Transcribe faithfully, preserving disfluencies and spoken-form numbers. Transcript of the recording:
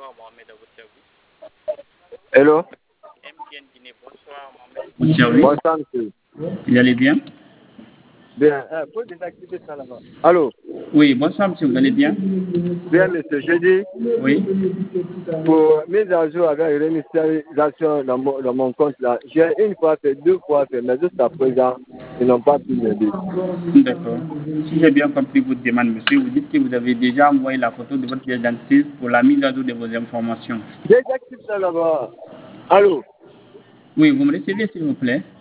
Mohamed à votre service. Hello. M T N Guinée, bonsoir Mohamed. Votre service. Bonsoir, monsieur. Vous allez bien? Bien. Euh, faut désactiver ça là-bas. Allô. Oui, bonsoir monsieur, vous allez bien? Bien, monsieur. Je dis, Oui. pour mise à jour avec réinitialisation dans mon, dans mon compte là, j'ai une fois fait, deux fois fait, mais jusqu'à présent, ils n'ont pas pu m'aider. D'accord. Si j'ai bien compris votre demande, monsieur, vous dites que vous avez déjà envoyé la photo de votre pièce d'identité pour la mise à jour de vos informations. Désactive ça là-bas. Allô. Oui, vous me recevez s'il vous plaît?